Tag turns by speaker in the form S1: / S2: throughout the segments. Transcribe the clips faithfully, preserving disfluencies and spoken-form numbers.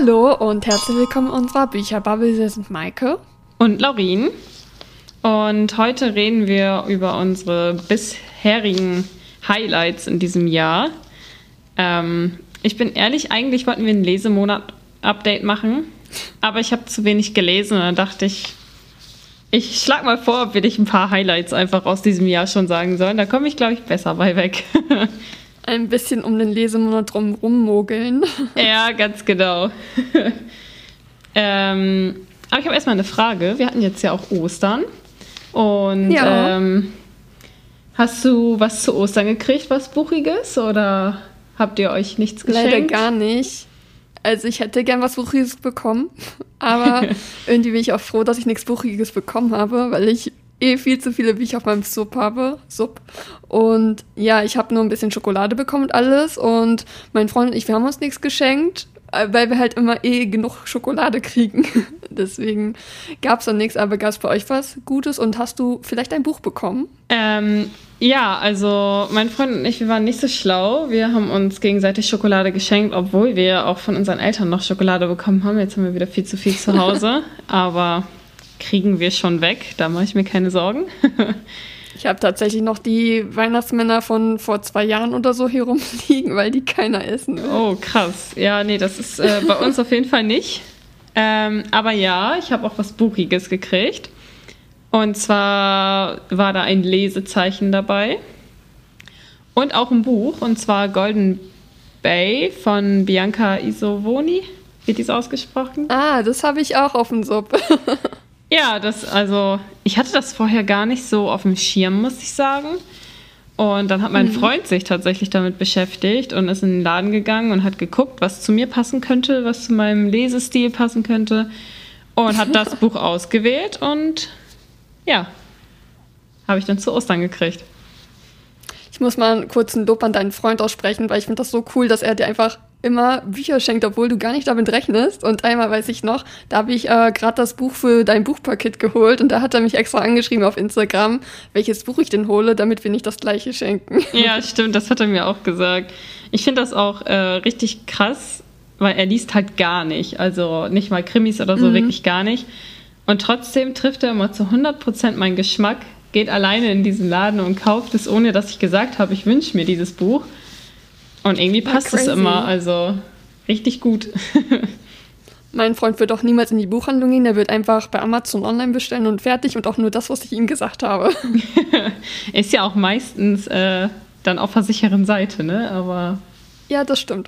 S1: Hallo und herzlich willkommen in unserer Bücherbubble. Wir sind Maike
S2: und Laurin. Und heute reden wir über unsere bisherigen Highlights in diesem Jahr. Ähm, ich bin ehrlich, eigentlich wollten wir ein Lesemonat-Update machen, aber ich habe zu wenig gelesen und dann dachte ich, ich schlag mal vor, ob wir dich ein paar Highlights einfach aus diesem Jahr schon sagen sollen. Da komme ich, glaube ich, besser bei weg.
S1: Ein bisschen um den Lesemonat drum rummogeln.
S2: Ja, ganz genau. ähm, aber ich habe erstmal eine Frage. Wir hatten jetzt ja auch Ostern. Und
S1: ja.
S2: ähm, hast du was zu Ostern gekriegt, was Buchiges? Oder habt ihr euch nichts geschenkt?
S1: Leider gar nicht. Also ich hätte gern was Buchiges bekommen. Aber irgendwie bin ich auch froh, dass ich nichts Buchiges bekommen habe, weil ich eh viel zu viele Bücher auf meinem Sub habe. Sub. Und ja, ich habe nur ein bisschen Schokolade bekommen und alles. Und mein Freund und ich, wir haben uns nichts geschenkt, weil wir halt immer eh genug Schokolade kriegen. Deswegen gab es dann nichts. Aber gab es bei euch was Gutes? Und hast du vielleicht ein Buch bekommen?
S2: Ähm, ja, also mein Freund und ich, wir waren nicht so schlau. Wir haben uns gegenseitig Schokolade geschenkt, obwohl wir auch von unseren Eltern noch Schokolade bekommen haben. Jetzt haben wir wieder viel zu viel zu Hause. Aber kriegen wir schon weg, da mache ich mir keine Sorgen.
S1: Ich habe tatsächlich noch die Weihnachtsmänner von vor zwei Jahren oder so hier rumliegen, weil die keiner essen will.
S2: Oh, krass. Ja, nee, das ist äh, bei uns auf jeden Fall nicht. Ähm, aber ja, ich habe auch was Buchiges gekriegt. Und zwar war da ein Lesezeichen dabei. Und auch ein Buch, und zwar Golden Bay von Bianca Isovoni. Wird dies ausgesprochen?
S1: Ah, das habe ich auch auf dem Sub.
S2: Ja, das, also, ich hatte das vorher gar nicht so auf dem Schirm, muss ich sagen. Und dann hat mein mhm. Freund sich tatsächlich damit beschäftigt und ist in den Laden gegangen und hat geguckt, was zu mir passen könnte, was zu meinem Lesestil passen könnte. Und hat das Buch ausgewählt und ja, habe ich dann zu Ostern gekriegt.
S1: Ich muss mal kurz ein Lob an deinen Freund aussprechen, weil ich finde das so cool, dass er dir einfach immer Bücher schenkt, obwohl du gar nicht damit rechnest. Und einmal weiß ich noch, da habe ich äh, gerade das Buch für dein Buchpaket geholt und da hat er mich extra angeschrieben auf Instagram, welches Buch ich denn hole, damit wir nicht das gleiche schenken.
S2: Ja, stimmt, das hat er mir auch gesagt. Ich finde das auch äh, richtig krass, weil er liest halt gar nicht, also nicht mal Krimis oder so, mhm. wirklich gar nicht. Und trotzdem trifft er immer zu hundert Prozent meinen Geschmack, geht alleine in diesen Laden und kauft es, ohne dass ich gesagt habe, ich wünsche mir dieses Buch. Und irgendwie passt es immer, also richtig gut.
S1: Mein Freund wird auch niemals in die Buchhandlung gehen, der wird einfach bei Amazon online bestellen und fertig und auch nur das, was ich ihm gesagt habe.
S2: Ist ja auch meistens äh, dann auf der sicheren Seite, ne? Aber
S1: ja, das stimmt.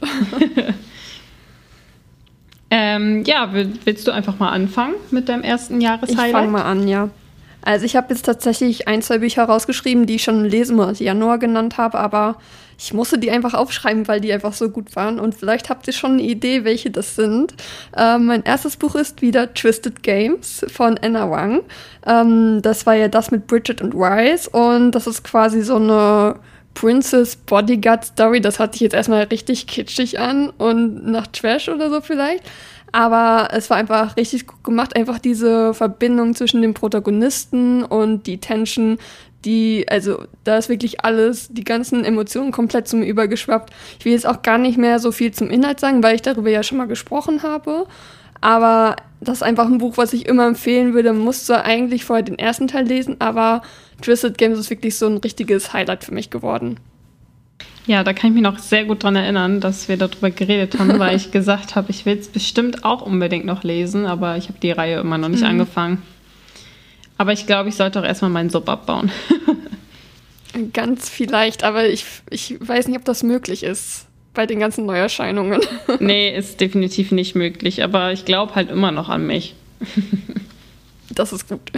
S2: ähm, ja, willst du einfach mal anfangen mit deinem ersten Jahreshighlight?
S1: Ich fange mal an, ja. Also ich habe jetzt tatsächlich ein, zwei Bücher rausgeschrieben, die ich schon im Lesemonat Januar genannt habe, aber ich musste die einfach aufschreiben, weil die einfach so gut waren. Und vielleicht habt ihr schon eine Idee, welche das sind. Ähm, mein erstes Buch ist wieder Twisted Games von Anna Wang. Ähm, das war ja das mit Bridget und Rice. Und das ist quasi so eine Princess Bodyguard Story. Das hört sich jetzt erstmal richtig kitschig an und nach Trash oder so vielleicht. Aber es war einfach richtig gut gemacht. Einfach diese Verbindung zwischen den Protagonisten und die Tension, die, also da ist wirklich alles, die ganzen Emotionen komplett zu mir übergeschwappt. Ich will jetzt auch gar nicht mehr so viel zum Inhalt sagen, weil ich darüber ja schon mal gesprochen habe. Aber das ist einfach ein Buch, was ich immer empfehlen würde. Man muss zwar eigentlich vorher den ersten Teil lesen, aber Twisted Games ist wirklich so ein richtiges Highlight für mich geworden.
S2: Ja, da kann ich mich noch sehr gut dran erinnern, dass wir darüber geredet haben, weil ich gesagt habe, ich will es bestimmt auch unbedingt noch lesen, aber ich habe die Reihe immer noch nicht mhm. angefangen. Aber ich glaube, ich sollte auch erstmal meinen Sub abbauen.
S1: Ganz vielleicht, aber ich, ich weiß nicht, ob das möglich ist bei den ganzen Neuerscheinungen.
S2: Nee, ist definitiv nicht möglich, aber ich glaube halt immer noch an mich.
S1: Das ist gut.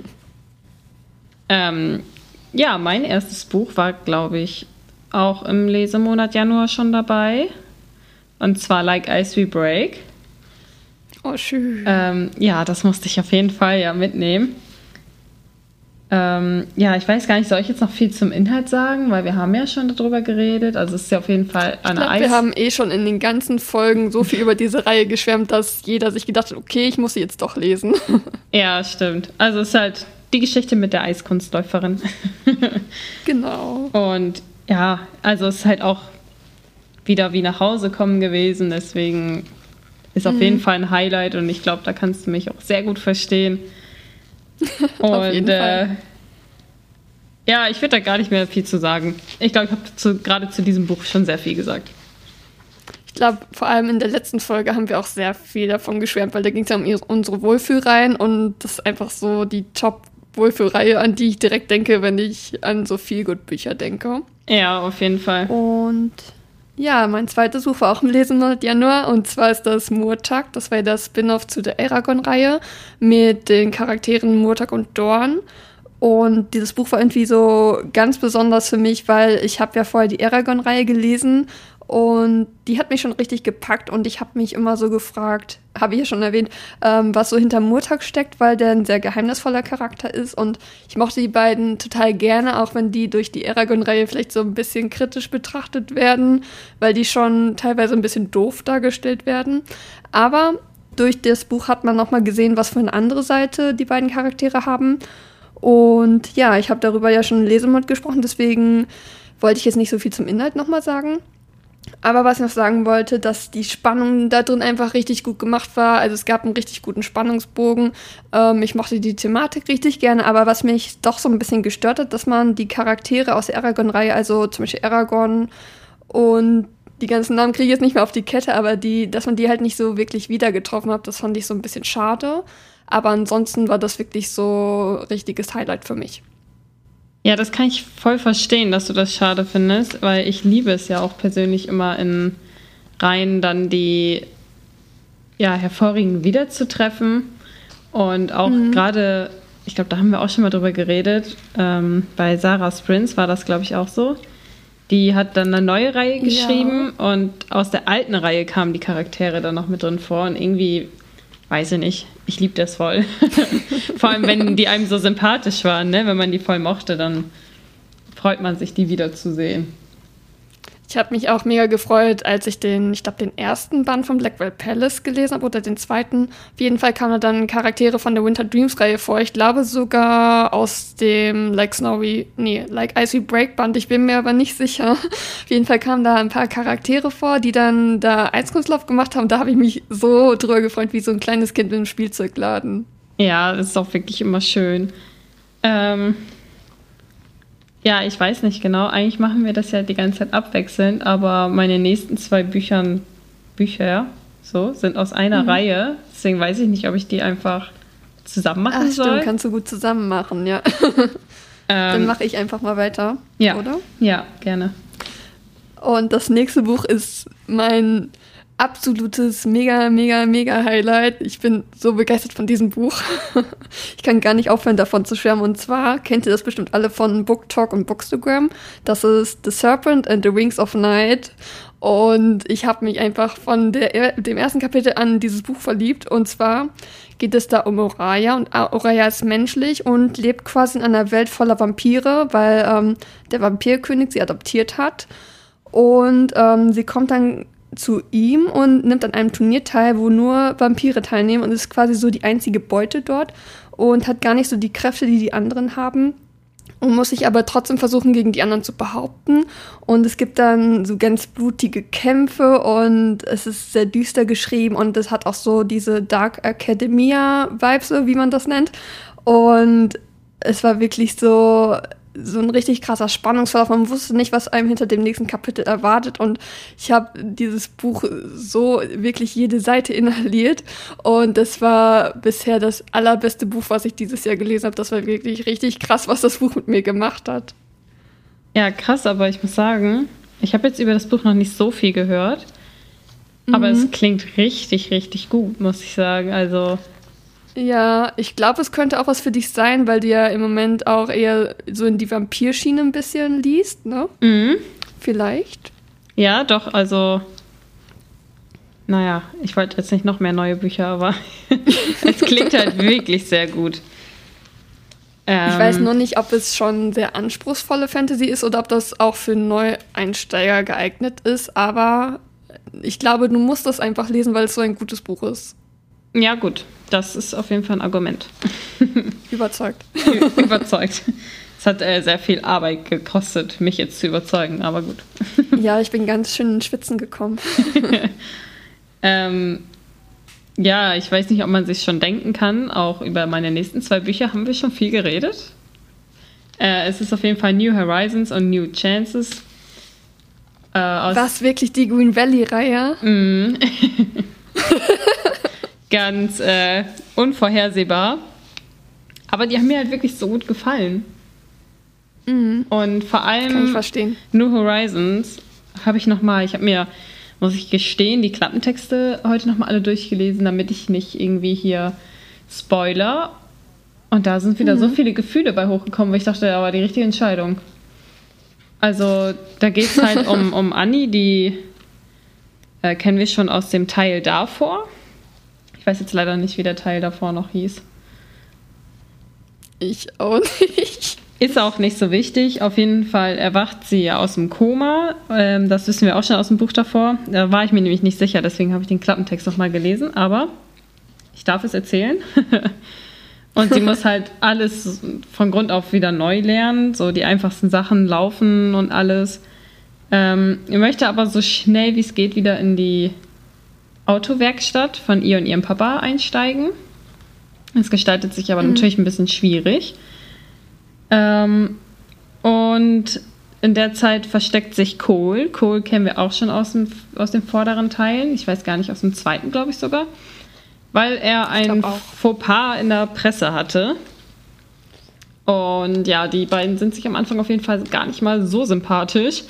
S2: Ähm, ja, mein erstes Buch war, glaube ich, auch im Lesemonat Januar schon dabei. Und zwar Like Ice We Break.
S1: Oh, schön.
S2: Ähm, ja, das musste ich auf jeden Fall ja mitnehmen. Ähm, ja, ich weiß gar nicht, soll ich jetzt noch viel zum Inhalt sagen? Weil wir haben ja schon darüber geredet. Also es ist ja auf jeden Fall eine
S1: ich glaub,
S2: Eis...
S1: Wir haben eh schon in den ganzen Folgen so viel über diese Reihe geschwärmt, dass jeder sich gedacht hat, okay, ich muss sie jetzt doch lesen.
S2: Ja, stimmt. Also es ist halt die Geschichte mit der Eiskunstläuferin.
S1: Genau.
S2: Und ja, also es ist halt auch wieder wie nach Hause kommen gewesen. Deswegen ist auf mhm. jeden Fall ein Highlight und ich glaube, da kannst du mich auch sehr gut verstehen. Und auf jeden Fall. Äh, ja, ich würde da gar nicht mehr viel zu sagen. Ich glaube, ich habe gerade zu diesem Buch schon sehr viel gesagt.
S1: Ich glaube, vor allem in der letzten Folge haben wir auch sehr viel davon geschwärmt, weil da ging es ja um unsere Wohlfühlreihen und das ist einfach so die Top-Wohlfühlreihe, an die ich direkt denke, wenn ich an so Feel-Good-Bücher denke.
S2: Ja, auf jeden Fall.
S1: Und ja, mein zweites Buch war auch im Lesemonat Januar und zwar ist das Murtag. Das war das Spin-off zu der Eragon-Reihe mit den Charakteren Murtag und Dorn. Und dieses Buch war irgendwie so ganz besonders für mich, weil ich habe ja vorher die Eragon-Reihe gelesen und die hat mich schon richtig gepackt und ich habe mich immer so gefragt, habe ich ja schon erwähnt, ähm, was so hinter Murtag steckt, weil der ein sehr geheimnisvoller Charakter ist und ich mochte die beiden total gerne, auch wenn die durch die Eragon-Reihe vielleicht so ein bisschen kritisch betrachtet werden, weil die schon teilweise ein bisschen doof dargestellt werden. Aber durch das Buch hat man nochmal gesehen, was für eine andere Seite die beiden Charaktere haben. Und ja, ich habe darüber ja schon im Lesemod gesprochen, deswegen wollte ich jetzt nicht so viel zum Inhalt nochmal sagen. Aber was ich noch sagen wollte, dass die Spannung da drin einfach richtig gut gemacht war. Also es gab einen richtig guten Spannungsbogen. Ähm, ich mochte die Thematik richtig gerne, aber was mich doch so ein bisschen gestört hat, dass man die Charaktere aus der Eragon-Reihe, also zum Beispiel Eragon und die ganzen Namen kriege ich jetzt nicht mehr auf die Kette, aber die, dass man die halt nicht so wirklich wieder getroffen hat, das fand ich so ein bisschen schade. Aber ansonsten war das wirklich so ein richtiges Highlight für mich.
S2: Ja, das kann ich voll verstehen, dass du das schade findest, weil ich liebe es ja auch persönlich immer in Reihen dann die ja, hervorragenden wiederzutreffen und auch mhm. gerade, ich glaube, da haben wir auch schon mal drüber geredet, ähm, bei Sarah's Prince war das, glaube ich, auch so. Die hat dann eine neue Reihe geschrieben ja. und aus der alten Reihe kamen die Charaktere dann noch mit drin vor und irgendwie, weiß ich nicht, ich liebe das voll. Vor allem, wenn die einem so sympathisch waren, ne? Wenn man die voll mochte, dann freut man sich, die wiederzusehen.
S1: Ich habe mich auch mega gefreut, als ich den, ich glaube, den ersten Band von Blackwell Palace gelesen habe oder den zweiten. Auf jeden Fall kamen da dann Charaktere von der Winter Dreams Reihe vor. Ich glaube sogar aus dem Like Snowy, nee, Like Icy Break Band. Ich bin mir aber nicht sicher. Auf jeden Fall kamen da ein paar Charaktere vor, die dann da Eiskunstlauf gemacht haben. Da habe ich mich so drüber gefreut, wie so ein kleines Kind in einem Spielzeugladen.
S2: Ja, das ist auch wirklich immer schön. Ähm... Ja, ich weiß nicht genau. Eigentlich machen wir das ja die ganze Zeit abwechselnd, aber meine nächsten zwei Büchern, Bücher so, sind aus einer mhm. Reihe. Deswegen weiß ich nicht, ob ich die einfach zusammen machen
S1: Ach,
S2: soll.
S1: Stimmt, kannst du gut zusammen machen, ja. Ähm, Dann mache ich einfach mal weiter,
S2: ja.
S1: oder?
S2: Ja, gerne.
S1: Und das nächste Buch ist mein absolutes mega, mega, mega Highlight. Ich bin so begeistert von diesem Buch. Ich kann gar nicht aufhören, davon zu schwärmen. Und zwar kennt ihr das bestimmt alle von Book Talk und Bookstagram. Das ist The Serpent and the Wings of Night. Und ich habe mich einfach von der, dem ersten Kapitel an dieses Buch verliebt. Und zwar geht es da um Oraya. Und Oraya ist menschlich und lebt quasi in einer Welt voller Vampire, weil ähm, der Vampirkönig sie adoptiert hat. Und ähm, sie kommt dann zu ihm und nimmt an einem Turnier teil, wo nur Vampire teilnehmen und ist quasi so die einzige Beute dort und hat gar nicht so die Kräfte, die die anderen haben und muss sich aber trotzdem versuchen, gegen die anderen zu behaupten. Und es gibt dann so ganz blutige Kämpfe und es ist sehr düster geschrieben und es hat auch so diese Dark Academia-Vibes, wie man das nennt. Und es war wirklich so so ein richtig krasser Spannungsverlauf. Man wusste nicht, was einem hinter dem nächsten Kapitel erwartet. Und ich habe dieses Buch so wirklich jede Seite inhaliert. Und das war bisher das allerbeste Buch, was ich dieses Jahr gelesen habe. Das war wirklich richtig krass, was das Buch mit mir gemacht hat.
S2: Ja, krass, aber ich muss sagen, ich habe jetzt über das Buch noch nicht so viel gehört. Mhm. Aber es klingt richtig, richtig gut, muss ich sagen. Also
S1: ja, ich glaube, es könnte auch was für dich sein, weil du ja im Moment auch eher so in die Vampirschiene ein bisschen liest, ne?
S2: Mhm.
S1: Vielleicht.
S2: Ja, doch, also naja, ich wollte jetzt nicht noch mehr neue Bücher, aber es klingt halt wirklich sehr gut. Ähm,
S1: ich weiß nur nicht, ob es schon sehr anspruchsvolle Fantasy ist oder ob das auch für Neueinsteiger geeignet ist, aber ich glaube, du musst das einfach lesen, weil es so ein gutes Buch ist.
S2: Ja, gut. Das ist auf jeden Fall ein Argument.
S1: Überzeugt.
S2: Überzeugt. Es hat äh, sehr viel Arbeit gekostet, mich jetzt zu überzeugen, aber gut.
S1: Ja, ich bin ganz schön in Schwitzen gekommen.
S2: ähm, Ja, ich weiß nicht, ob man sich schon denken kann. Auch über meine nächsten zwei Bücher haben wir schon viel geredet. Äh, es ist auf jeden Fall New Horizons und New Chances.
S1: Äh, aus Was, wirklich die Green Valley-Reihe?
S2: Mm. Ganz äh, unvorhersehbar. Aber die haben mir halt wirklich so gut gefallen.
S1: Mhm.
S2: Und vor allem
S1: Kann ich verstehen.
S2: New Horizons habe ich nochmal, ich habe mir, muss ich gestehen, die Klappentexte heute nochmal alle durchgelesen, damit ich nicht irgendwie hier spoiler. Und da sind wieder mhm. so viele Gefühle bei hochgekommen, wo ich dachte, ja, war die richtige Entscheidung. Also da geht es halt um, um Annie, die äh, kennen wir schon aus dem Teil davor. Ich weiß jetzt leider nicht, wie der Teil davor noch hieß.
S1: Ich auch nicht.
S2: Ist auch nicht so wichtig. Auf jeden Fall erwacht sie ja aus dem Koma. Ähm, das wissen wir auch schon aus dem Buch davor. Da war ich mir nämlich nicht sicher, deswegen habe ich den Klappentext nochmal gelesen. Aber ich darf es erzählen. Und sie muss halt alles von Grund auf wieder neu lernen. So die einfachsten Sachen, laufen und alles. Ähm, ich möchte aber so schnell wie es geht wieder in die Autowerkstatt von ihr und ihrem Papa einsteigen. Es gestaltet sich aber mhm. natürlich ein bisschen schwierig. Ähm, und in der Zeit versteckt sich Cole. Cole kennen wir auch schon aus, dem, aus den vorderen Teilen. Ich weiß gar nicht, aus dem zweiten, glaube ich sogar. Weil er ein Fauxpas in der Presse hatte. Und ja, die beiden sind sich am Anfang auf jeden Fall gar nicht mal so sympathisch.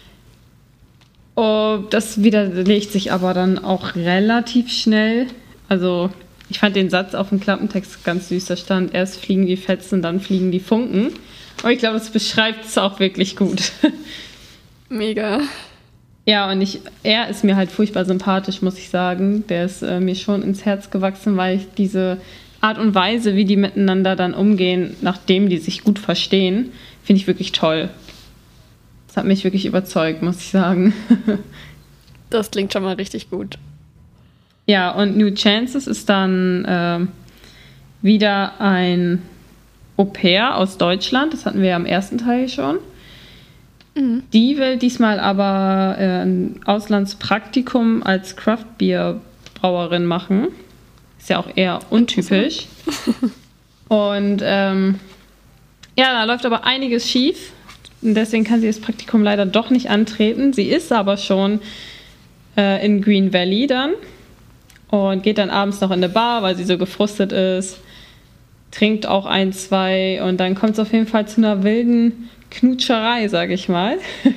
S2: Oh, das widerlegt sich aber dann auch relativ schnell. Also ich fand den Satz auf dem Klappentext ganz süß. Da stand, erst fliegen die Fetzen, dann fliegen die Funken. Und ich glaube, das beschreibt es auch wirklich gut.
S1: Mega.
S2: Ja, und ich, er ist mir halt furchtbar sympathisch, muss ich sagen. Der ist äh, mir schon ins Herz gewachsen, weil ich diese Art und Weise, wie die miteinander dann umgehen, nachdem die sich gut verstehen, finde ich wirklich toll. Das hat mich wirklich überzeugt, muss ich sagen.
S1: Das klingt schon mal richtig gut.
S2: Ja, und New Chances ist dann äh, wieder ein Au-pair aus Deutschland. Das hatten wir ja im ersten Teil schon. Mhm. Die will diesmal aber äh, ein Auslandspraktikum als Craft-Bier-Brauerin machen. Ist ja auch eher untypisch. Und ähm, ja, da läuft aber einiges schief. Und deswegen kann sie das Praktikum leider doch nicht antreten. Sie ist aber schon äh, in Green Valley dann. Und geht dann abends noch in eine Bar, weil sie so gefrustet ist. Trinkt auch ein, zwei. Und dann kommt es auf jeden Fall zu einer wilden Knutscherei, sag ich mal.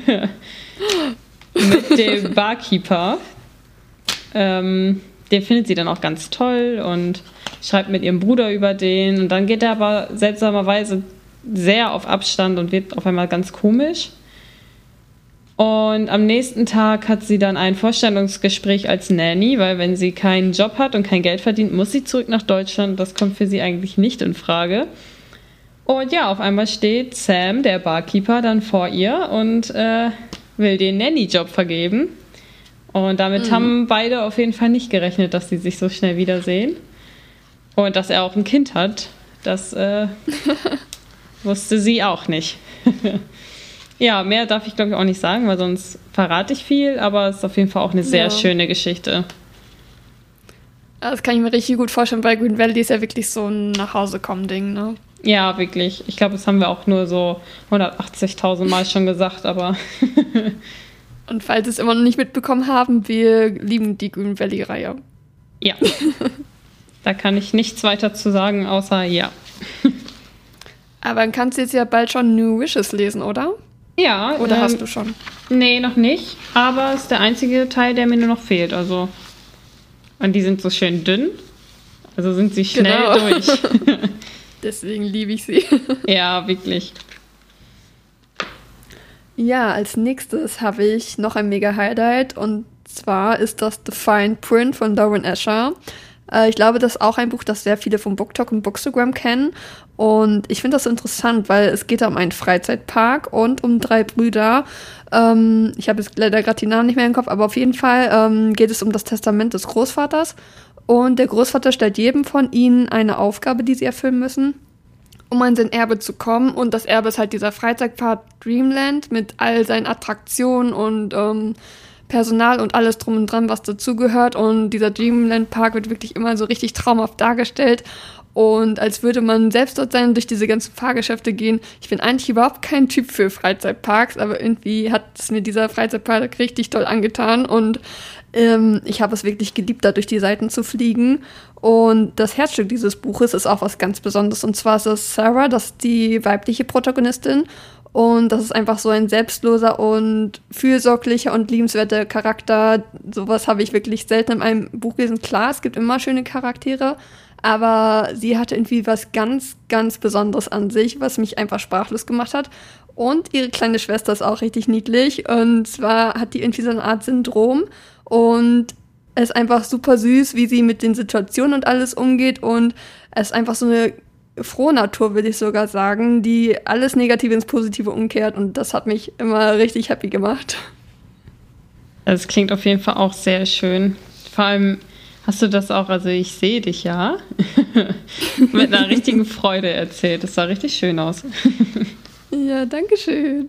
S2: Mit dem Barkeeper. Ähm, den findet sie dann auch ganz toll und schreibt mit ihrem Bruder über den. Und dann geht er aber seltsamerweise sehr auf Abstand und wird auf einmal ganz komisch. Und am nächsten Tag hat sie dann ein Vorstellungsgespräch als Nanny, weil wenn sie keinen Job hat und kein Geld verdient, muss sie zurück nach Deutschland. Das kommt für sie eigentlich nicht in Frage. Und ja, auf einmal steht Sam, der Barkeeper, dann vor ihr und äh, will den Nanny-Job vergeben. Und damit mhm. haben beide auf jeden Fall nicht gerechnet, dass sie sich so schnell wiedersehen. Und dass er auch ein Kind hat, das äh, wusste sie auch nicht. Ja, mehr darf ich glaube ich auch nicht sagen, weil sonst verrate ich viel, aber es ist auf jeden Fall auch eine sehr ja. schöne Geschichte.
S1: Das kann ich mir richtig gut vorstellen, weil Green Valley ist ja wirklich so ein Nach-Hause-Kommen-Ding, ne?
S2: Ja, wirklich. Ich glaube, das haben wir auch nur so hundertachtzigtausend Mal schon gesagt, aber...
S1: Und falls Sie es immer noch nicht mitbekommen haben, wir lieben die Green Valley-Reihe.
S2: Ja. Da kann ich nichts weiter zu sagen, außer ja.
S1: Aber dann kannst du jetzt ja bald schon New Wishes lesen, oder?
S2: Ja.
S1: Oder
S2: ähm,
S1: hast du schon?
S2: Nee, noch nicht. Aber es ist der einzige Teil, der mir nur noch fehlt. Also, und die sind so schön dünn. Also sind sie schnell genau. durch.
S1: Deswegen liebe ich sie.
S2: Ja, wirklich.
S1: Ja, als nächstes habe ich noch ein Mega-Highlight. Und zwar ist das The Fine Print von Lauren Asher. Äh, ich glaube, das ist auch ein Buch, das sehr viele vom BookTok und Bookstagram kennen. Und ich finde das so interessant, weil es geht um einen Freizeitpark und um drei Brüder. Ähm, ich habe jetzt leider gerade die Namen nicht mehr im Kopf, aber auf jeden Fall ähm, geht es um das Testament des Großvaters. Und der Großvater stellt jedem von ihnen eine Aufgabe, die sie erfüllen müssen, um an sein Erbe zu kommen. Und das Erbe ist halt dieser Freizeitpark Dreamland mit all seinen Attraktionen und ähm, Personal und alles drum und dran, was dazugehört. Und dieser Dreamland Park wird wirklich immer so richtig traumhaft dargestellt. Und als würde man selbst dort sein und durch diese ganzen Fahrgeschäfte gehen. Ich bin eigentlich überhaupt kein Typ für Freizeitparks, aber irgendwie hat es mir dieser Freizeitpark richtig toll angetan. Und ähm, ich habe es wirklich geliebt, da durch die Seiten zu fliegen. Und das Herzstück dieses Buches ist auch was ganz Besonderes. Und zwar ist es Sarah, das ist die weibliche Protagonistin. Und das ist einfach so ein selbstloser und fürsorglicher und liebenswerter Charakter. Sowas habe ich wirklich selten in einem Buch gelesen. Klar, es gibt immer schöne Charaktere. Aber sie hatte irgendwie was ganz, ganz Besonderes an sich, was mich einfach sprachlos gemacht hat. Und ihre kleine Schwester ist auch richtig niedlich. Und zwar hat die irgendwie so eine Art Syndrom. Und es ist einfach super süß, wie sie mit den Situationen und alles umgeht. Und es ist einfach so eine frohe Natur, will ich sogar sagen, die alles Negative ins Positive umkehrt. Und das hat mich immer richtig happy gemacht.
S2: Das klingt auf jeden Fall auch sehr schön. Vor allem hast du das auch, also ich sehe dich ja, mit einer richtigen Freude erzählt. Das sah richtig schön aus.
S1: Ja, danke schön.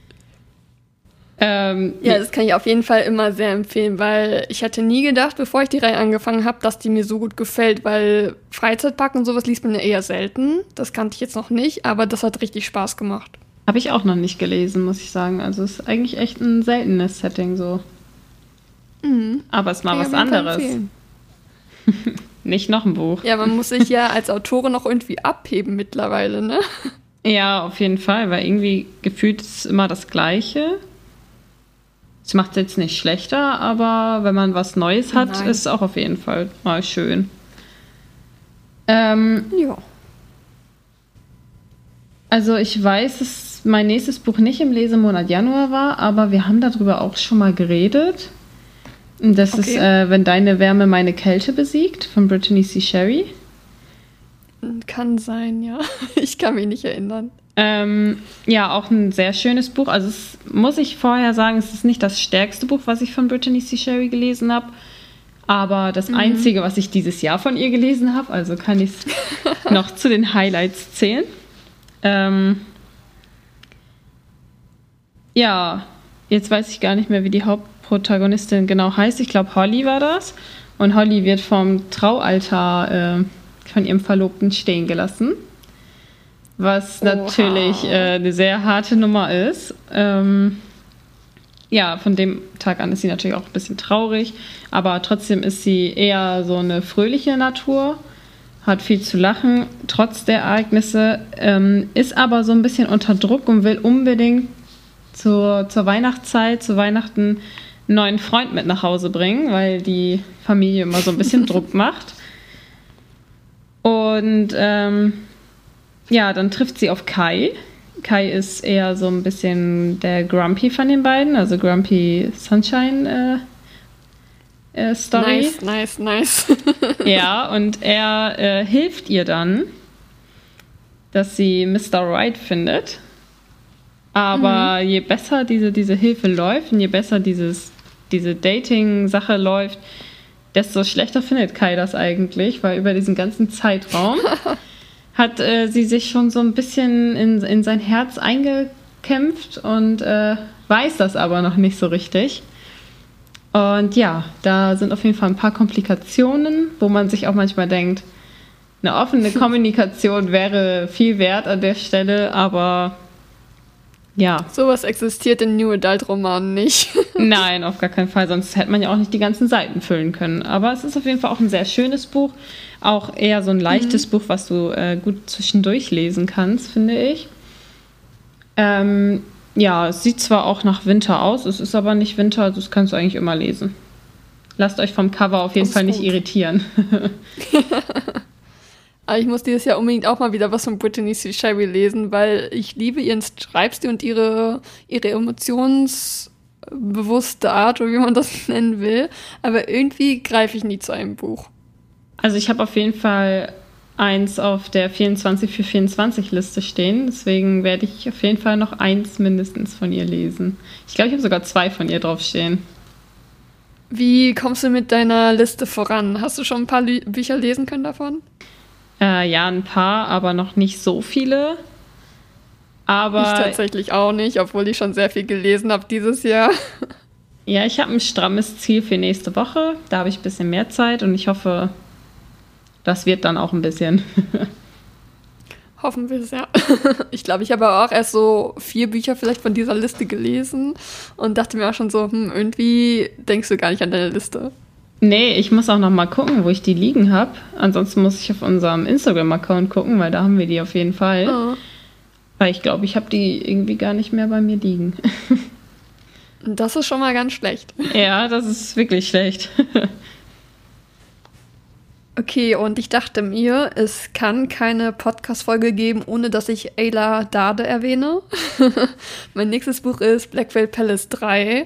S2: Ähm,
S1: ja, das kann ich auf jeden Fall immer sehr empfehlen, weil ich hätte nie gedacht, bevor ich die Reihe angefangen habe, dass die mir so gut gefällt, weil Freizeitpark und sowas liest man ja eher selten. Das kannte ich jetzt noch nicht, aber das hat richtig Spaß gemacht.
S2: Habe ich auch noch nicht gelesen, muss ich sagen. Also es ist eigentlich echt ein seltenes Setting so. Mhm. Aber es ist mal was anderes. Nicht noch ein Buch.
S1: Ja, man muss sich ja als Autorin noch irgendwie abheben mittlerweile, ne?
S2: Ja, auf jeden Fall, weil irgendwie gefühlt ist es immer das Gleiche. Es macht es jetzt nicht schlechter, aber wenn man was Neues hat, Nein. ist es auch auf jeden Fall mal schön. Ähm,
S1: ja.
S2: Also ich weiß, dass mein nächstes Buch nicht im Lesemonat Januar war, aber wir haben darüber auch schon mal geredet. Das okay. ist, äh, wenn deine Wärme meine Kälte besiegt, von Brittany C. Sherry.
S1: Kann sein, ja. Ich kann mich nicht erinnern.
S2: Ähm, ja, auch ein sehr schönes Buch. Also es muss ich vorher sagen, es ist nicht das stärkste Buch, was ich von Brittany C. Sherry gelesen habe, aber das mhm. einzige, was ich dieses Jahr von ihr gelesen habe. Also kann ich es noch zu den Highlights zählen. Ähm, ja, jetzt weiß ich gar nicht mehr, wie die Hauptprotagonistin genau heißt. Ich glaube, Holly war das. Und Holly wird vom Traualtar äh, von ihrem Verlobten stehen gelassen. Was Oha. natürlich äh, eine sehr harte Nummer ist. Ähm, ja, von dem Tag an ist sie natürlich auch ein bisschen traurig. Aber trotzdem ist sie eher so eine fröhliche Natur. Hat viel zu lachen, trotz der Ereignisse. Ähm, ist aber so ein bisschen unter Druck und will unbedingt zur, zur Weihnachtszeit, zu Weihnachten einen neuen Freund mit nach Hause bringen, weil die Familie immer so ein bisschen Druck macht. Und ähm, ja, dann trifft sie auf Kai. Kai ist eher so ein bisschen der Grumpy von den beiden, also Grumpy Sunshine äh, äh, Story.
S1: Nice, nice, nice.
S2: Ja, und er äh, hilft ihr dann, dass sie Mister Right findet. Aber mhm. je besser diese, diese Hilfe läuft und je besser dieses, diese Dating-Sache läuft, desto schlechter findet Kai das eigentlich, weil über diesen ganzen Zeitraum hat äh, sie sich schon so ein bisschen in, in sein Herz eingekämpft und äh, weiß das aber noch nicht so richtig. Und ja, da sind auf jeden Fall ein paar Komplikationen, wo man sich auch manchmal denkt, eine offene Kommunikation wäre viel wert an der Stelle, aber ja.
S1: Sowas existiert in New Adult Romanen nicht.
S2: Nein, auf gar keinen Fall, sonst hätte man ja auch nicht die ganzen Seiten füllen können. Aber es ist auf jeden Fall auch ein sehr schönes Buch, auch eher so ein leichtes mhm. Buch, was du äh, gut zwischendurch lesen kannst, finde ich. Ähm, ja, es sieht zwar auch nach Winter aus, es ist aber nicht Winter, also das kannst du eigentlich immer lesen. Lasst euch vom Cover auf jeden Fall nicht irritieren.
S1: Aber ich muss dieses Jahr unbedingt auch mal wieder was von Brittany C. Sherry lesen, weil ich liebe ihren Schreibstil und ihre, ihre emotionsbewusste Art, oder wie man das nennen will. Aber irgendwie greife ich nie zu einem Buch.
S2: Also ich habe auf jeden Fall eins auf der vierundzwanzig für vierundzwanzig Liste stehen. Deswegen werde ich auf jeden Fall noch eins mindestens von ihr lesen. Ich glaube, ich habe sogar zwei von ihr draufstehen.
S1: Wie kommst du mit deiner Liste voran? Hast du schon ein paar Lü- Bücher lesen können davon?
S2: Äh, ja, ein paar, aber noch nicht so viele. Aber
S1: ich tatsächlich auch nicht, obwohl ich schon sehr viel gelesen habe dieses Jahr.
S2: Ja, ich habe ein strammes Ziel für nächste Woche. Da habe ich ein bisschen mehr Zeit und ich hoffe, das wird dann auch ein bisschen.
S1: Hoffen wir es, ja. Ich glaube, ich habe auch erst so vier Bücher vielleicht von dieser Liste gelesen und dachte mir auch schon so, hm, irgendwie denkst du gar nicht an deine Liste.
S2: Nee, ich muss auch noch mal gucken, wo ich die liegen habe. Ansonsten muss ich auf unserem Instagram-Account gucken, weil da haben wir die auf jeden Fall. Oh. Weil ich glaube, ich habe die irgendwie gar nicht mehr bei mir liegen.
S1: Das ist schon mal ganz schlecht.
S2: Ja, das ist wirklich schlecht.
S1: Okay, und ich dachte mir, es kann keine Podcast-Folge geben, ohne dass ich Ayla Dade erwähne. Mein nächstes Buch ist Black Veil Palace drei.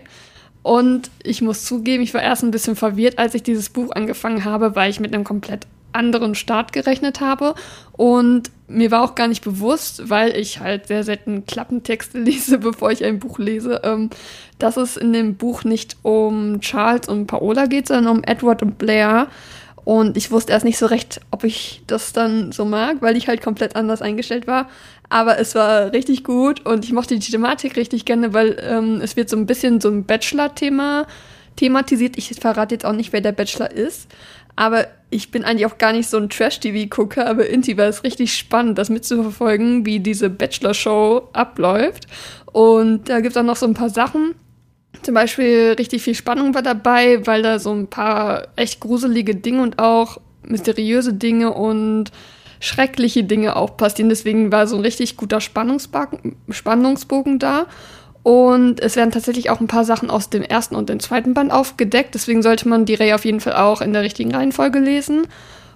S1: Und ich muss zugeben, ich war erst ein bisschen verwirrt, als ich dieses Buch angefangen habe, weil ich mit einem komplett anderen Start gerechnet habe. Und mir war auch gar nicht bewusst, weil ich halt sehr selten Klappentexte lese, bevor ich ein Buch lese, ähm, dass es in dem Buch nicht um Charles und Paola geht, sondern um Edward und Blair. Und ich wusste erst nicht so recht, ob ich das dann so mag, weil ich halt komplett anders eingestellt war. Aber es war richtig gut und ich mochte die Thematik richtig gerne, weil ähm, es wird so ein bisschen so ein Bachelor-Thema thematisiert. Ich verrate jetzt auch nicht, wer der Bachelor ist. Aber ich bin eigentlich auch gar nicht so ein Trash-T V-Gucker, aber irgendwie war es richtig spannend, das mitzuverfolgen, wie diese Bachelor-Show abläuft. Und da gibt es auch noch so ein paar Sachen. Zum Beispiel richtig viel Spannung war dabei, weil da so ein paar echt gruselige Dinge und auch mysteriöse Dinge und schreckliche Dinge auch passieren. Deswegen war so ein richtig guter Spannungsbogen, Spannungsbogen da. Und es werden tatsächlich auch ein paar Sachen aus dem ersten und dem zweiten Band aufgedeckt. Deswegen sollte man die Reihe auf jeden Fall auch in der richtigen Reihenfolge lesen.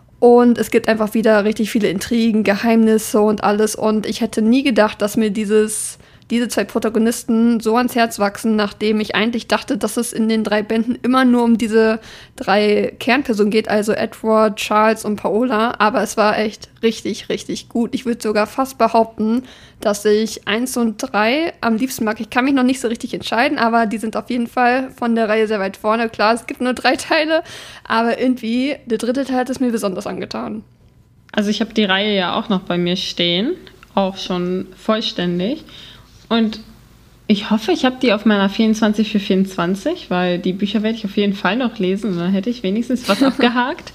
S1: Und es gibt einfach wieder richtig viele Intrigen, Geheimnisse und alles. Und ich hätte nie gedacht, dass mir dieses... diese zwei Protagonisten so ans Herz wachsen, nachdem ich eigentlich dachte, dass es in den drei Bänden immer nur um diese drei Kernpersonen geht, also Edward, Charles und Paola. Aber es war echt richtig, richtig gut. Ich würde sogar fast behaupten, dass ich eins und drei am liebsten mag. Ich kann mich noch nicht so richtig entscheiden, aber die sind auf jeden Fall von der Reihe sehr weit vorne. Klar, es gibt nur drei Teile, aber irgendwie der dritte Teil hat es mir besonders angetan.
S2: Also ich habe die Reihe ja auch noch bei mir stehen, auch schon vollständig. Und ich hoffe, ich habe die auf meiner vierundzwanzig für vierundzwanzig, weil die Bücher werde ich auf jeden Fall noch lesen und dann hätte ich wenigstens was abgehakt.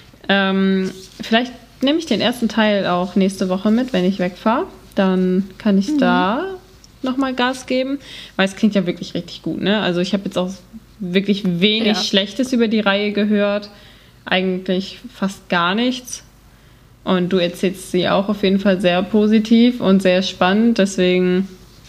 S2: Ähm, vielleicht nehme ich den ersten Teil auch nächste Woche mit, wenn ich wegfahre. Dann kann ich mhm. da nochmal Gas geben, weil es klingt ja wirklich richtig gut, ne? Also ich habe jetzt auch wirklich wenig ja. Schlechtes über die Reihe gehört. Eigentlich fast gar nichts. Und du erzählst sie auch auf jeden Fall sehr positiv und sehr spannend, deswegen...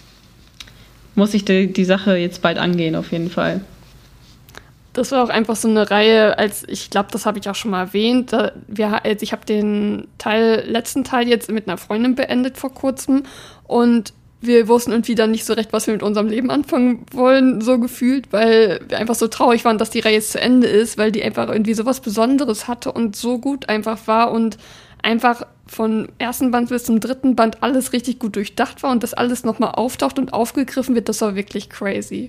S2: muss ich die, die Sache jetzt bald angehen, auf jeden Fall.
S1: Das war auch einfach so eine Reihe, als ich glaube, das habe ich auch schon mal erwähnt. Da, wir, also ich habe den Teil, letzten Teil jetzt mit einer Freundin beendet vor kurzem und wir wussten irgendwie dann nicht so recht, was wir mit unserem Leben anfangen wollen, so gefühlt, weil wir einfach so traurig waren, dass die Reihe jetzt zu Ende ist, weil die einfach irgendwie so was Besonderes hatte und so gut einfach war und einfach von ersten Band bis zum dritten Band alles richtig gut durchdacht war und das alles nochmal auftaucht und aufgegriffen wird, das war wirklich crazy.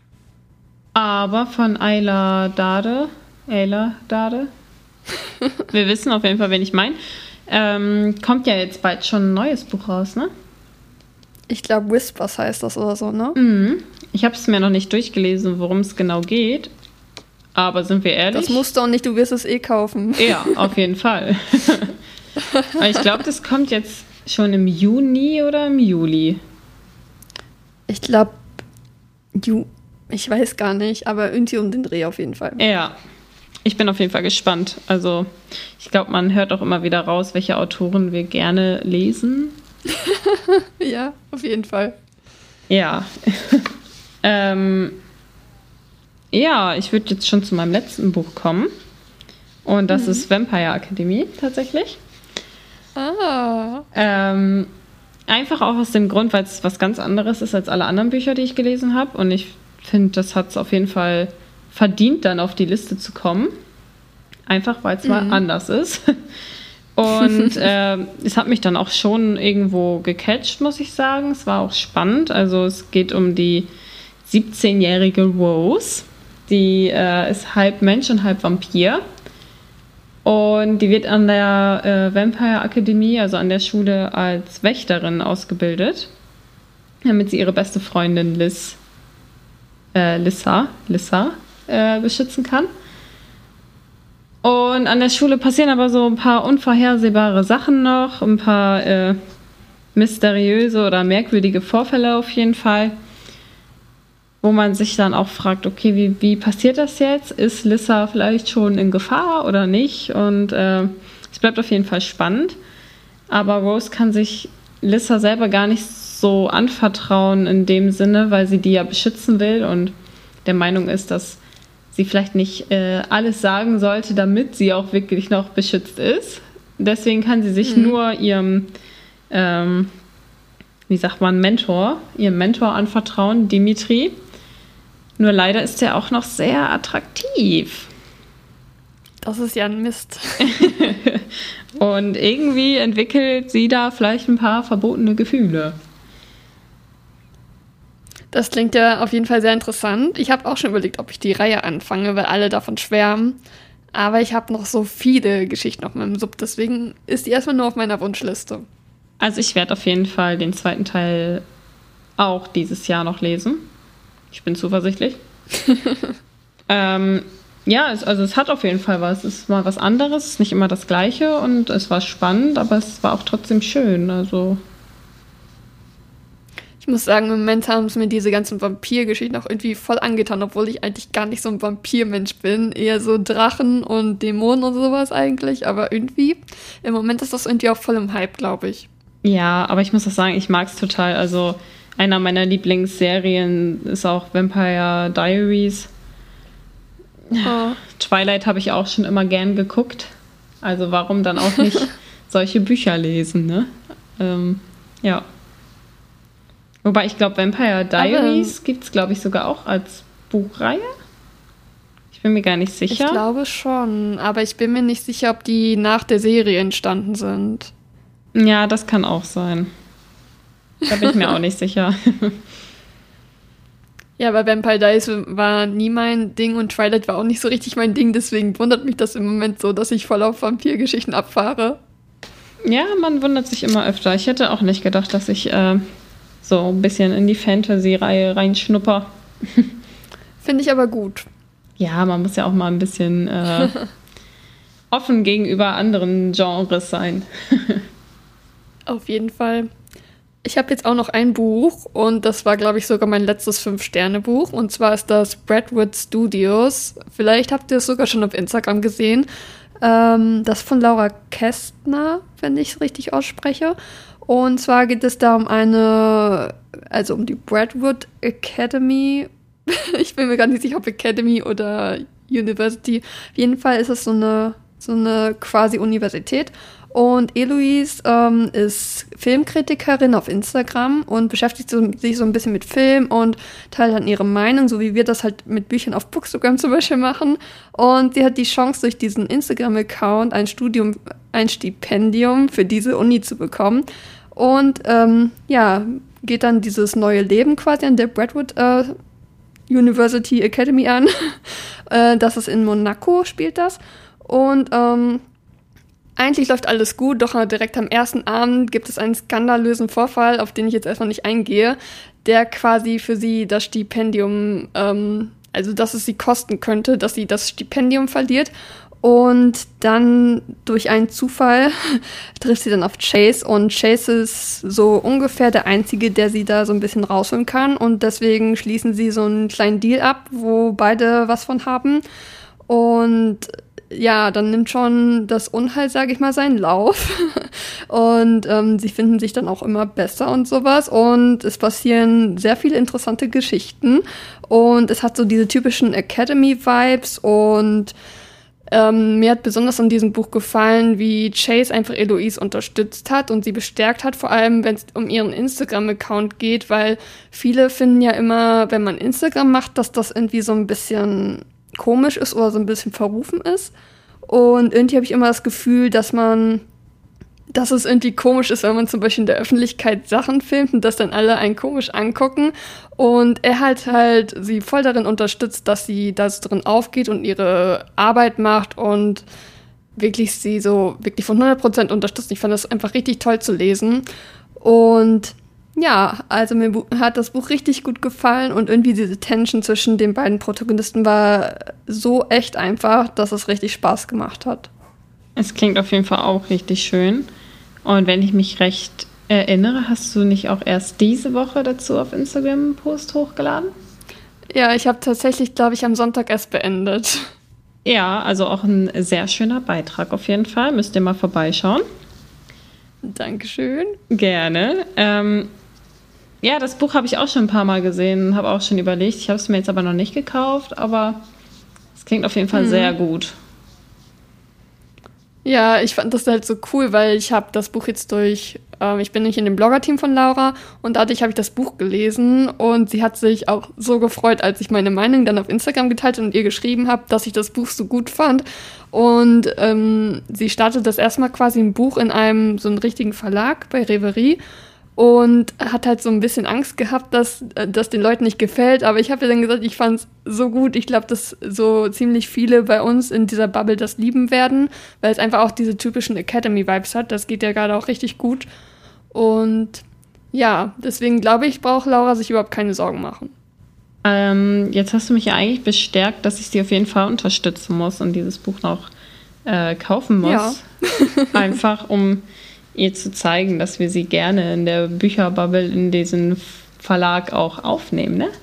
S2: Aber von Ayla Dade, Ayla Dade, wir wissen auf jeden Fall, wen ich meine, ähm, kommt ja jetzt bald schon ein neues Buch raus, ne?
S1: Ich glaube, Whispers heißt das oder so, ne?
S2: Mhm. Ich habe es mir noch nicht durchgelesen, worum es genau geht. Aber sind wir ehrlich?
S1: Das musst du auch nicht, du wirst es eh kaufen.
S2: Ja, auf jeden Fall. Aber ich glaube, das kommt jetzt schon im Juni oder im Juli.
S1: Ich glaube, Ju- ich weiß gar nicht, aber irgendwie um den Dreh auf jeden Fall.
S2: Ja, ich bin auf jeden Fall gespannt. Also ich glaube, man hört auch immer wieder raus, welche Autoren wir gerne lesen.
S1: Ja, auf jeden Fall.
S2: Ja. ähm, ja, ich würde jetzt schon zu meinem letzten Buch kommen. Und das mhm. ist Vampire Academy tatsächlich.
S1: Ah.
S2: Ähm, einfach auch aus dem Grund, weil es was ganz anderes ist als alle anderen Bücher, die ich gelesen habe. Und ich finde, das hat es auf jeden Fall verdient, dann auf die Liste zu kommen. Einfach, weil es mhm. mal anders ist. Und äh, es hat mich dann auch schon irgendwo gecatcht, muss ich sagen. Es war auch spannend. Also es geht um die siebzehnjährige Rose. Die äh, ist halb Mensch und halb Vampir. Und die wird an der äh, Vampire Akademie, also an der Schule, als Wächterin ausgebildet, damit sie ihre beste Freundin Liz äh, Lissa, Lissa äh, beschützen kann. Und an der Schule passieren aber so ein paar unvorhersehbare Sachen noch, ein paar äh, mysteriöse oder merkwürdige Vorfälle auf jeden Fall, wo man sich dann auch fragt, okay, wie, wie passiert das jetzt? Ist Lissa vielleicht schon in Gefahr oder nicht? Und äh, es bleibt auf jeden Fall spannend. Aber Rose kann sich Lissa selber gar nicht so anvertrauen in dem Sinne, weil sie die ja beschützen will und der Meinung ist, dass sie vielleicht nicht äh, alles sagen sollte, damit sie auch wirklich noch beschützt ist. Deswegen kann sie sich mhm. nur ihrem, ähm, wie sagt man, Mentor, ihrem Mentor anvertrauen, Dimitri. Nur leider ist er auch noch sehr attraktiv.
S1: Das ist ja ein Mist.
S2: Und irgendwie entwickelt sie da vielleicht ein paar verbotene Gefühle.
S1: Das klingt ja auf jeden Fall sehr interessant. Ich habe auch schon überlegt, ob ich die Reihe anfange, weil alle davon schwärmen. Aber ich habe noch so viele Geschichten auf meinem Sub, deswegen ist die erstmal nur auf meiner Wunschliste.
S2: Also ich werde auf jeden Fall den zweiten Teil auch dieses Jahr noch lesen. Ich bin zuversichtlich. ähm, ja, es, also es hat auf jeden Fall was. Es ist mal was anderes, es ist nicht immer das Gleiche und es war spannend, aber es war auch trotzdem schön. Also
S1: ich muss sagen, im Moment haben es mir diese ganzen Vampir-Geschichten auch irgendwie voll angetan, obwohl ich eigentlich gar nicht so ein Vampir-Mensch bin. Eher so Drachen und Dämonen und sowas eigentlich. Aber irgendwie, im Moment ist das irgendwie auch voll im Hype, glaube ich.
S2: Ja, aber ich muss auch sagen, ich mag es total. Also einer meiner Lieblingsserien ist auch Vampire Diaries. Oh. Twilight habe ich auch schon immer gern geguckt. Also warum dann auch nicht solche Bücher lesen, ne? Ähm, ja. Wobei ich glaube, Vampire Diaries gibt es, glaube ich, sogar auch als Buchreihe. Ich bin mir gar nicht sicher.
S1: Ich glaube schon, aber ich bin mir nicht sicher, ob die nach der Serie entstanden sind.
S2: Ja, das kann auch sein. Da bin ich mir auch nicht sicher.
S1: Ja, aber Vampire Diaries war nie mein Ding und Twilight war auch nicht so richtig mein Ding, deswegen wundert mich das im Moment so, dass ich voll auf Vampirgeschichten abfahre.
S2: Ja, man wundert sich immer öfter. Ich hätte auch nicht gedacht, dass ich äh, so ein bisschen in die Fantasy-Reihe reinschnupper.
S1: Finde ich aber gut.
S2: Ja, man muss ja auch mal ein bisschen äh, offen gegenüber anderen Genres sein.
S1: Auf jeden Fall. Ich habe jetzt auch noch ein Buch und das war, glaube ich, sogar mein letztes Fünf-Sterne-Buch. Und zwar ist das Braidwood Studios. Vielleicht habt ihr es sogar schon auf Instagram gesehen. Ähm, das von Laura Kästner, wenn ich es richtig ausspreche. Und zwar geht es da um eine, also um die Braidwood Academy. Ich bin mir gar nicht sicher, ob Academy oder University. Auf jeden Fall ist es so eine, so eine quasi Universität. Und Eloise ähm, ist Filmkritikerin auf Instagram und beschäftigt so, sich so ein bisschen mit Film und teilt dann ihre Meinung, so wie wir das halt mit Büchern auf Bookstagram zum Beispiel machen. Und sie hat die Chance, durch diesen Instagram-Account ein Studium, ein Stipendium für diese Uni zu bekommen. Und ähm, ja, geht dann dieses neue Leben quasi an der Braidwood äh, University Academy an. äh, das ist in Monaco, spielt das. Und ähm, eigentlich läuft alles gut, doch direkt am ersten Abend gibt es einen skandalösen Vorfall, auf den ich jetzt erstmal nicht eingehe, der quasi für sie das Stipendium, ähm, also dass es sie kosten könnte, dass sie das Stipendium verliert. Und dann durch einen Zufall trifft sie dann auf Chase und Chase ist so ungefähr der Einzige, der sie da so ein bisschen rausholen kann. Und deswegen schließen sie so einen kleinen Deal ab, wo beide was von haben. Und ja, dann nimmt schon das Unheil, sage ich mal, seinen Lauf. Und ähm, sie finden sich dann auch immer besser und sowas. Und es passieren sehr viele interessante Geschichten. Und es hat so diese typischen Academy-Vibes. Und ähm, mir hat besonders an diesem Buch gefallen, wie Chase einfach Eloise unterstützt hat und sie bestärkt hat, vor allem wenn es um ihren Instagram-Account geht, weil viele finden ja immer, wenn man Instagram macht, dass das irgendwie so ein bisschen komisch ist oder so ein bisschen verrufen ist. Und irgendwie habe ich immer das Gefühl, dass man, dass es irgendwie komisch ist, wenn man zum Beispiel in der Öffentlichkeit Sachen filmt und das dann alle einen komisch angucken. Und er halt halt sie voll darin unterstützt, dass sie da so drin aufgeht und ihre Arbeit macht und wirklich sie so wirklich von hundert Prozent unterstützt. Ich fand das einfach richtig toll zu lesen. Und Ja, also mir bu- hat das Buch richtig gut gefallen und irgendwie diese Tension zwischen den beiden Protagonisten war so echt einfach, dass es richtig Spaß gemacht hat.
S2: Es klingt auf jeden Fall auch richtig schön. Und wenn ich mich recht erinnere, hast du nicht auch erst diese Woche dazu auf Instagram einen Post hochgeladen?
S1: Ja, ich habe tatsächlich, glaube ich, am Sonntag erst beendet.
S2: Ja, also auch ein sehr schöner Beitrag auf jeden Fall. Müsst ihr mal vorbeischauen.
S1: Dankeschön.
S2: Gerne. Ähm, ja, das Buch habe ich auch schon ein paar Mal gesehen, habe auch schon überlegt. Ich habe es mir jetzt aber noch nicht gekauft, aber es klingt auf jeden Fall mhm. sehr gut.
S1: Ja, ich fand das halt so cool, weil ich habe das Buch jetzt durch, ähm, ich bin nicht in dem Blogger-Team von Laura und dadurch habe ich das Buch gelesen und sie hat sich auch so gefreut, als ich meine Meinung dann auf Instagram geteilt und ihr geschrieben habe, dass ich das Buch so gut fand. Und ähm, sie startet das erstmal quasi ein Buch in einem so einen richtigen Verlag bei Reverie und hat halt so ein bisschen Angst gehabt, dass das den Leuten nicht gefällt. Aber ich habe ihr dann gesagt, ich fand es so gut. Ich glaube, dass so ziemlich viele bei uns in dieser Bubble das lieben werden, weil es einfach auch diese typischen Academy-Vibes hat. Das geht ja gerade auch richtig gut. Und ja, deswegen glaube ich, braucht Laura sich überhaupt keine Sorgen machen.
S2: Ähm, jetzt hast du mich ja eigentlich bestärkt, dass ich sie auf jeden Fall unterstützen muss und dieses Buch noch äh, kaufen muss.
S1: Ja.
S2: Einfach, um ihr zu zeigen, dass wir sie gerne in der Bücherbubble in diesen Verlag auch aufnehmen, ne?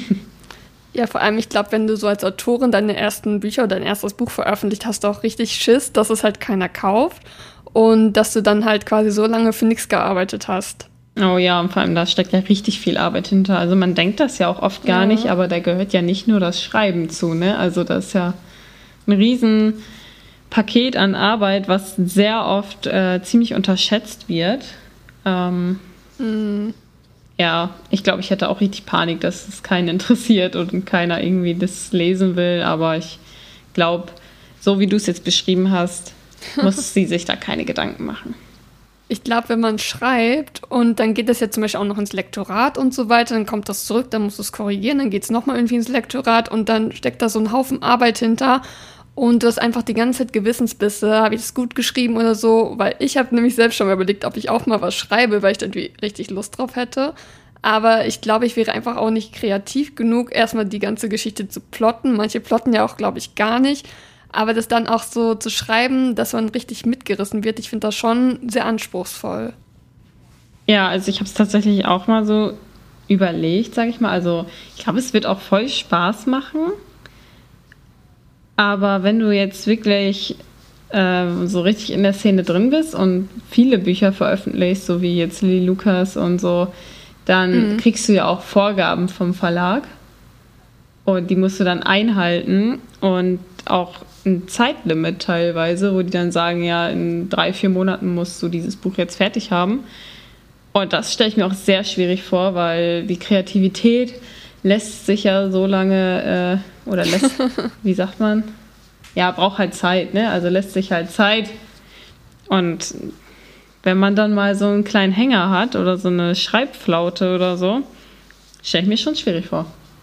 S1: Ja, vor allem, ich glaube, wenn du so als Autorin deine ersten Bücher oder dein erstes Buch veröffentlicht, hast du auch richtig Schiss, dass es halt keiner kauft und dass du dann halt quasi so lange für nichts gearbeitet hast.
S2: Oh ja, und vor allem, da steckt ja richtig viel Arbeit hinter. Also man denkt das ja auch oft gar ja. nicht, aber da gehört ja nicht nur das Schreiben zu, ne? Also das ist ja ein riesen Paket an Arbeit, was sehr oft äh, ziemlich unterschätzt wird. Ähm, mm. Ja, ich glaube, ich hätte auch richtig Panik, dass es keinen interessiert und keiner irgendwie das lesen will. Aber ich glaube, so wie du es jetzt beschrieben hast, muss sie sich da keine Gedanken machen.
S1: Ich glaube, wenn man schreibt und dann geht das ja zum Beispiel auch noch ins Lektorat und so weiter, dann kommt das zurück, dann musst du es korrigieren, dann geht es nochmal irgendwie ins Lektorat und dann steckt da so ein Haufen Arbeit hinter. Und du hast einfach die ganze Zeit Gewissensbisse, habe ich das gut geschrieben oder so, weil ich habe nämlich selbst schon mal überlegt, ob ich auch mal was schreibe, weil ich dann richtig Lust drauf hätte. Aber ich glaube, ich wäre einfach auch nicht kreativ genug, erstmal die ganze Geschichte zu plotten. Manche plotten ja auch, glaube ich, gar nicht. Aber das dann auch so zu schreiben, dass man richtig mitgerissen wird, ich finde das schon sehr anspruchsvoll.
S2: Ja, also ich habe es tatsächlich auch mal so überlegt, sage ich mal. Also ich glaube, es wird auch voll Spaß machen. Aber wenn du jetzt wirklich äh, so richtig in der Szene drin bist und viele Bücher veröffentlichst, so wie jetzt Lilly Lucas und so, dann mhm. kriegst du ja auch Vorgaben vom Verlag und die musst du dann einhalten und auch ein Zeitlimit teilweise, wo die dann sagen, ja, in drei, vier Monaten musst du dieses Buch jetzt fertig haben. Und das stelle ich mir auch sehr schwierig vor, weil die Kreativität lässt sich ja so lange, äh, oder lässt, wie sagt man? Ja, braucht halt Zeit, ne? Also lässt sich halt Zeit. Und wenn man dann mal so einen kleinen Hänger hat oder so eine Schreibflaute oder so, stelle ich mir schon schwierig vor.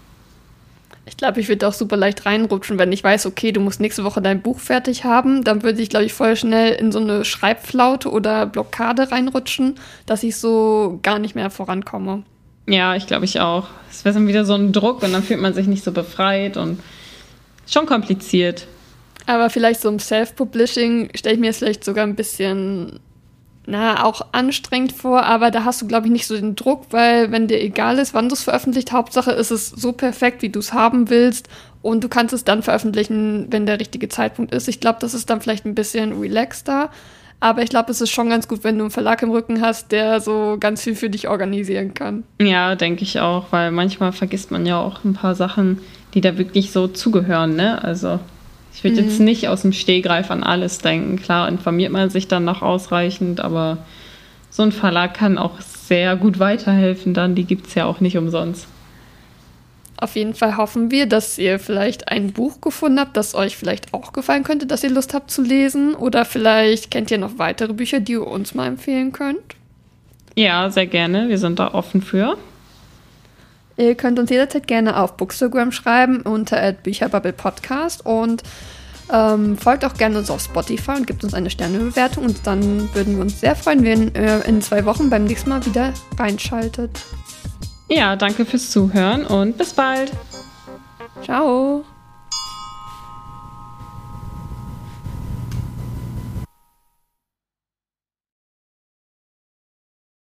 S1: Ich glaube, ich würde auch super leicht reinrutschen, wenn ich weiß, okay, du musst nächste Woche dein Buch fertig haben. Dann würde ich, glaube ich, voll schnell in so eine Schreibflaute oder Blockade reinrutschen, dass ich so gar nicht mehr vorankomme.
S2: Ja, ich glaube ich auch. Es wäre dann wieder so ein Druck und dann fühlt man sich nicht so befreit und schon kompliziert.
S1: Aber vielleicht so im Self-Publishing stelle ich mir jetzt vielleicht sogar ein bisschen, na, auch anstrengend vor, aber da hast du, glaube ich, nicht so den Druck, weil wenn dir egal ist, wann du es veröffentlicht, Hauptsache ist es so perfekt, wie du es haben willst und du kannst es dann veröffentlichen, wenn der richtige Zeitpunkt ist. Ich glaube, das ist dann vielleicht ein bisschen relaxter. Aber ich glaube, es ist schon ganz gut, wenn du einen Verlag im Rücken hast, der so ganz viel für dich organisieren kann.
S2: Ja, denke ich auch, weil manchmal vergisst man ja auch ein paar Sachen, die da wirklich so zugehören, ne? Also ich würde mhm. jetzt nicht aus dem Stehgreif an alles denken. Klar, informiert man sich dann noch ausreichend, aber so ein Verlag kann auch sehr gut weiterhelfen dann. Die gibt es ja auch nicht umsonst.
S1: Auf jeden Fall hoffen wir, dass ihr vielleicht ein Buch gefunden habt, das euch vielleicht auch gefallen könnte, dass ihr Lust habt zu lesen. Oder vielleicht kennt ihr noch weitere Bücher, die ihr uns mal empfehlen könnt.
S2: Ja, sehr gerne. Wir sind da offen für.
S1: Ihr könnt uns jederzeit gerne auf Bookstagram schreiben unter at bücherbubble podcast. Und Ähm, folgt auch gerne uns auf Spotify und gebt uns eine Sternebewertung. Und dann würden wir uns sehr freuen, wenn ihr in zwei Wochen beim nächsten Mal wieder reinschaltet.
S2: Ja, danke fürs Zuhören und bis bald.
S1: Ciao.